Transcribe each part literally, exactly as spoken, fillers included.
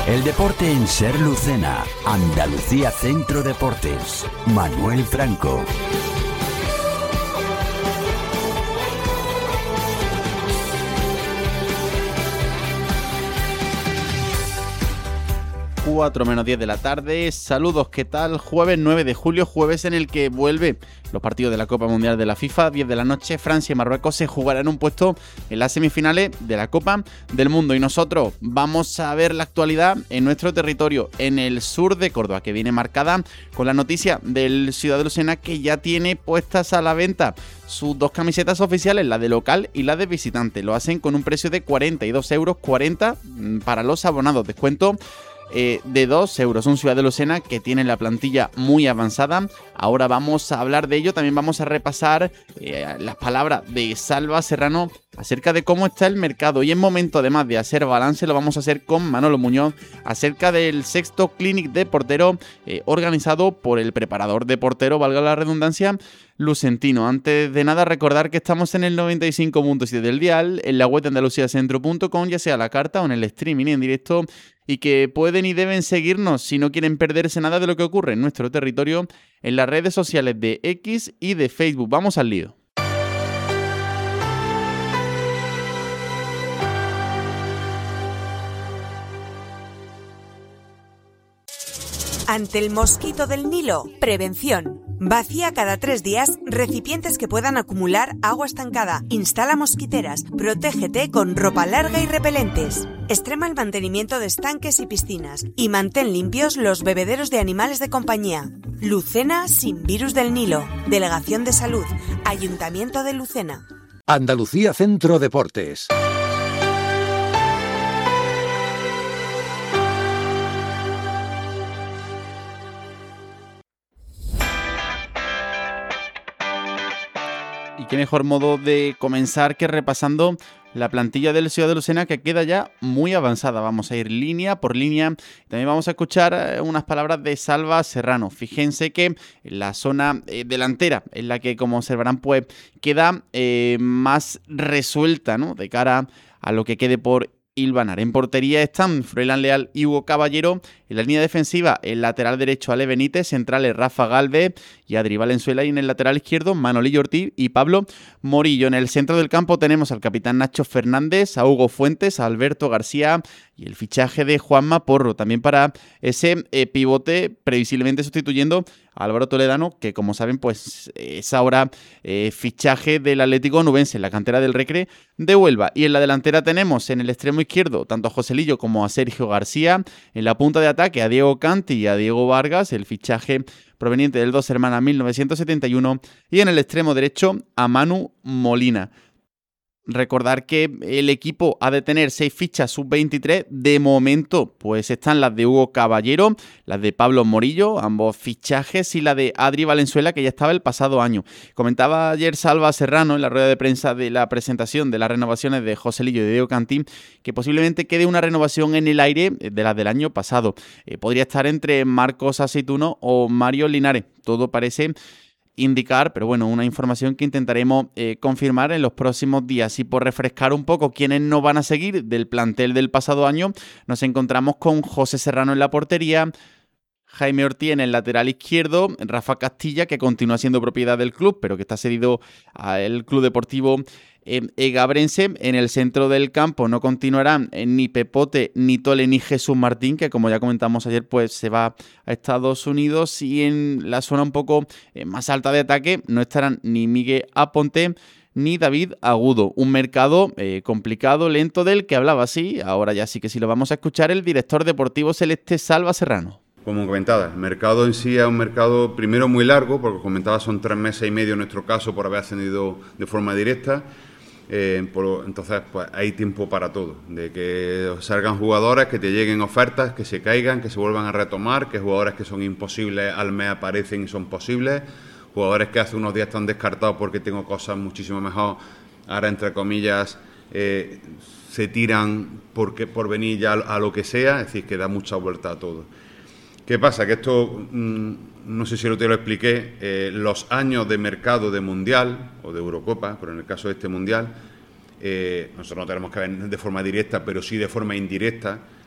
El deporte en Ser Lucena, Andalucía Centro Deportes, Manuel Franco. cuatro menos diez de la tarde, saludos, ¿qué tal? Jueves nueve de julio, jueves en el que vuelve los partidos de la Copa Mundial de la FIFA, diez de la noche, Francia y Marruecos se jugarán un puesto en las semifinales de la Copa del Mundo y nosotros vamos a ver la actualidad en nuestro territorio, en el sur de Córdoba, que viene marcada con la noticia del Ciudad de Lucena que ya tiene puestas a la venta sus dos camisetas oficiales, la de local y la de visitante, lo hacen con un precio de cuarenta y dos euros cuarenta para los abonados, descuento Eh, de dos euros, un Ciudad de Lucena que tiene la plantilla muy avanzada. Ahora vamos a hablar de ello, también vamos a repasar eh, las palabras de Salva Serrano acerca de cómo está el mercado y en momento además de hacer balance lo vamos a hacer con Manolo Muñoz acerca del sexto clinic de portero eh, organizado por el preparador de portero, valga la redundancia, lucentino. Antes de nada recordar que estamos en el noventa y cinco punto siete del dial, en la web de andaluciacentro punto com, ya sea a la carta o en el streaming en directo, y que pueden y deben seguirnos si no quieren perderse nada de lo que ocurre en nuestro territorio en las redes sociales de X y de Facebook. Vamos al lío. Ante el mosquito del Nilo, prevención. Vacía cada tres días recipientes que puedan acumular agua estancada. Instala mosquiteras. Protégete con ropa larga y repelentes. Extrema el mantenimiento de estanques y piscinas. Y mantén limpios los bebederos de animales de compañía. Lucena sin virus del Nilo. Delegación de Salud. Ayuntamiento de Lucena. Andalucía Centro Deportes. Y qué mejor modo de comenzar que repasando la plantilla del Ciudad de Lucena, que queda ya muy avanzada. Vamos a ir línea por línea. También vamos a escuchar unas palabras de Salva Serrano. Fíjense que la zona eh, delantera es la que, como observarán, pues queda eh, más resuelta, ¿no?, de cara a lo que quede por hilvanar. En portería están Froilán Leal y Hugo Caballero. En la línea defensiva, el lateral derecho Ale Benítez, centrales Rafa Galvez y Adri Valenzuela, y en el lateral izquierdo Manolillo Ortiz y Pablo Morillo. En el centro del campo tenemos al capitán Nacho Fernández, a Hugo Fuentes, a Alberto García y el fichaje de Juanma Porro, también para ese eh, pivote previsiblemente sustituyendo a Álvaro Toledano, que como saben pues es ahora eh, fichaje del Atlético Onubense en la cantera del Recre de Huelva. Y en la delantera tenemos en el extremo izquierdo tanto a Joselillo como a Sergio García, en la punta de ataque a Diego Canti y a Diego Vargas, el fichaje proveniente del Dos Hermanas mil novecientos setenta y uno, y en el extremo derecho a Manu Molina. Recordar que el equipo ha de tener seis fichas sub veintitrés. De momento, pues están las de Hugo Caballero, las de Pablo Morillo, ambos fichajes, y la de Adri Valenzuela, que ya estaba el pasado año. Comentaba ayer Salva Serrano en la rueda de prensa de la presentación de las renovaciones de Joselillo y de Diego Cantín, que posiblemente quede una renovación en el aire de las del año pasado. Eh, podría estar entre Marcos Aceituno o Mario Linares. Todo parece indicar, pero bueno, una información que intentaremos eh, confirmar en los próximos días. Y por refrescar un poco quiénes no van a seguir del plantel del pasado año, nos encontramos con José Serrano en la portería, Jaime Ortiz en el lateral izquierdo, Rafa Castilla, que continúa siendo propiedad del club, pero que está cedido al Club Deportivo eh, Egabrense. En el centro del campo no continuarán eh, ni Pepote, ni Tole, ni Jesús Martín, que como ya comentamos ayer, pues se va a Estados Unidos. Y en la zona un poco eh, más alta de ataque no estarán ni Miguel Aponte ni David Agudo. Un mercado eh, complicado, lento, del que hablaba así. Ahora ya sí que sí lo vamos a escuchar el director deportivo celeste, Salva Serrano. Como comentaba, el mercado en sí es un mercado primero muy largo, porque comentaba son tres meses y medio en nuestro caso por haber ascendido de forma directa. Eh, por, entonces, pues hay tiempo para todo, de que salgan jugadores, que te lleguen ofertas, que se caigan, que se vuelvan a retomar, que jugadores que son imposibles al mes aparecen y son posibles, jugadores que hace unos días están descartados porque tengo cosas muchísimo mejor, ahora entre comillas eh, se tiran porque, por venir ya a lo que sea, es decir, que da mucha vuelta a todo. ¿Qué pasa? Que esto, mmm, no sé si lo te lo expliqué, eh, los años de mercado de Mundial o de Eurocopa, pero en el caso de este Mundial, eh, nosotros no tenemos que ver de forma directa, pero sí de forma indirecta,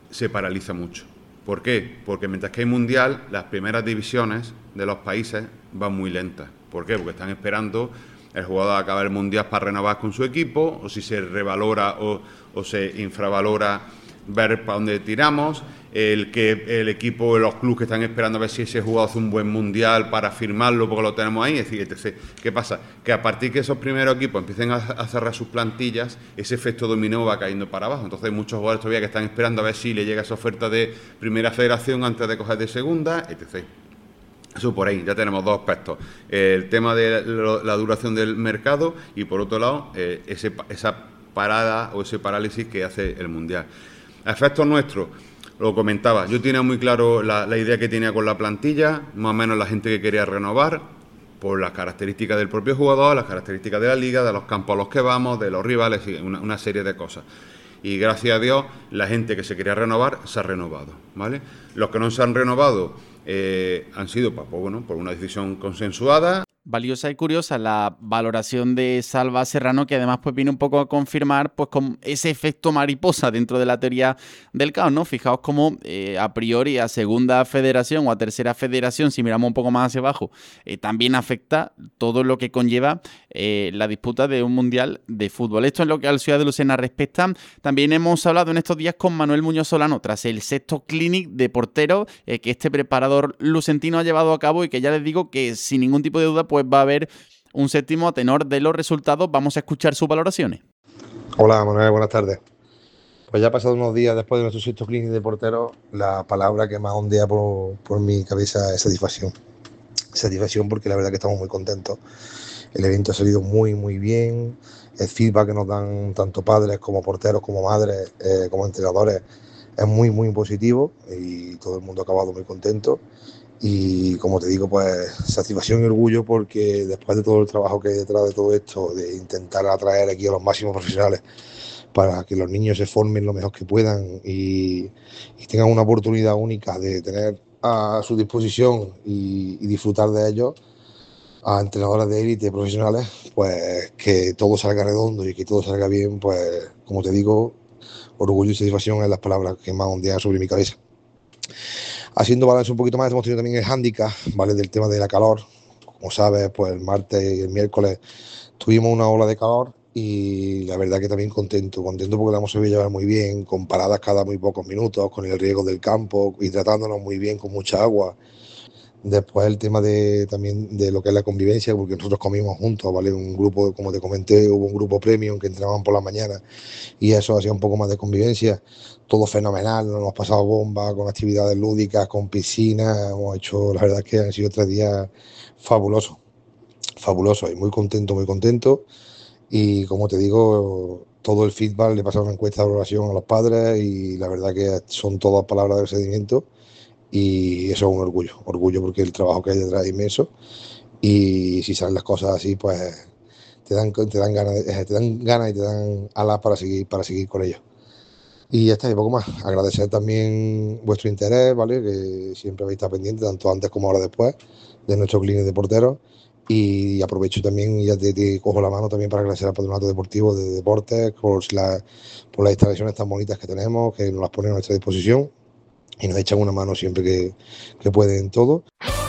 se paraliza mucho. ¿Por qué? Porque mientras que hay mundial, las primeras divisiones de los países van muy lentas. ¿Por qué? Porque están esperando el jugador acabar el mundial para renovar con su equipo, o si se revalora o, o se infravalora, ver para dónde tiramos, el que el equipo, los clubes que están esperando a ver si ese jugador hace un buen mundial para firmarlo porque lo tenemos ahí, es decir, etcétera. ¿Qué pasa? Que a partir que esos primeros equipos empiecen a, a cerrar sus plantillas, ese efecto dominó va cayendo para abajo. Entonces hay muchos jugadores todavía que están esperando a ver si le llega esa oferta de primera federación antes de coger de segunda, etcétera. Eso por ahí, ya tenemos dos aspectos. El tema de la duración del mercado y, por otro lado, eh, ese, esa parada o ese parálisis que hace el mundial. A efectos nuestros, lo comentaba, yo tenía muy claro la, la idea que tenía con la plantilla, más o menos la gente que quería renovar, por las características del propio jugador, las características de la liga, de los campos a los que vamos, de los rivales, y una, una serie de cosas. Y gracias a Dios, la gente que se quería renovar se ha renovado, ¿vale? Los que no se han renovado eh, han sido, pues, bueno, por una decisión consensuada. Valiosa y curiosa la valoración de Salva Serrano, que además pues viene un poco a confirmar pues con ese efecto mariposa dentro de la teoría del caos, ¿no? Fijaos cómo eh, a priori a segunda federación o a tercera federación, si miramos un poco más hacia abajo, eh, también afecta todo lo que conlleva eh, la disputa de un mundial de fútbol. Esto es lo que al Ciudad de Lucena respecta. También hemos hablado en estos días con Manuel Muñoz Solano tras el sexto clinic de portero eh, que este preparador lucentino ha llevado a cabo, y que ya les digo que sin ningún tipo de duda pues va a haber un séptimo a tenor de los resultados. Vamos a escuchar sus valoraciones. Hola Manuel, buenas tardes. Pues ya ha pasado unos días después de nuestro sexto clinic de portero, la palabra que más ondea por, por mi cabeza es satisfacción. Satisfacción porque la verdad que estamos muy contentos. El evento ha salido muy muy bien. El feedback que nos dan tanto padres como porteros, como madres, eh, como entrenadores es muy muy positivo, y todo el mundo ha acabado muy contento. Y como te digo, pues satisfacción y orgullo, porque después de todo el trabajo que hay detrás de todo esto, de intentar atraer aquí a los máximos profesionales para que los niños se formen lo mejor que puedan y, y tengan una oportunidad única de tener a su disposición y, y disfrutar de ellos, a entrenadores de élite profesionales, pues que todo salga redondo y que todo salga bien, pues como te digo, orgullo y satisfacción es las palabras que más ondean sobre mi cabeza. Haciendo balance un poquito más, hemos tenido también el hándicap, ¿vale?, del tema de la calor. Como sabes, pues el martes y el miércoles tuvimos una ola de calor, y la verdad que también contento, contento porque la hemos sabido llevar muy bien, con paradas cada muy pocos minutos, con el riego del campo, hidratándonos muy bien con mucha agua. Después el tema de también de lo que es la convivencia, porque nosotros comimos juntos, ¿vale? Un grupo, como te comenté, hubo un grupo premium que entraban por la mañana, y eso hacía un poco más de convivencia. Todo fenomenal, nos hemos pasado bomba con actividades lúdicas, con piscina, hemos hecho, la verdad es que han sido tres días fabulosos, fabulosos, y muy contento, muy contento. Y como te digo, todo el feedback, le he pasado una encuesta de valoración a los padres, y la verdad que son todas palabras de seguimiento. Y eso es un orgullo, orgullo porque el trabajo que hay detrás es inmenso, y si salen las cosas así, pues te dan, te dan ganas, te dan ganas y te dan alas para seguir, para seguir con ello. Y ya está, y poco más. Agradecer también vuestro interés, ¿vale?, que siempre habéis estado pendientes, tanto antes como ahora después, de nuestro clínic de porteros. Y aprovecho también, y ya te, te cojo la mano también para agradecer al Patronato Deportivo de Deportes por, la, por las instalaciones tan bonitas que tenemos, que nos las ponen a nuestra disposición, y nos echan una mano siempre que, que pueden todo.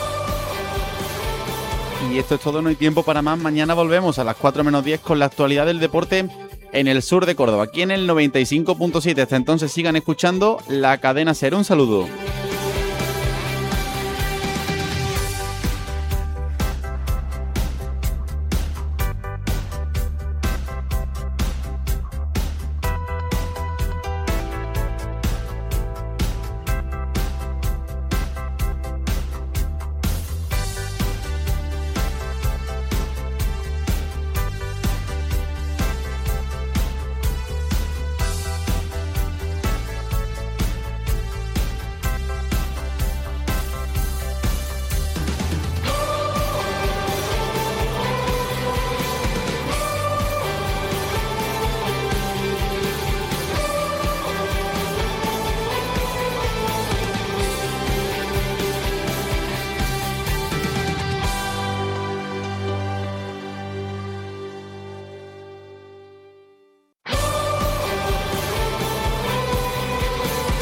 Y esto es todo, no hay tiempo para más. Mañana volvemos a las cuatro menos diez con la actualidad del deporte en el sur de Córdoba, aquí en el noventa y cinco punto siete. Hasta entonces sigan escuchando la cadena SER. Un saludo.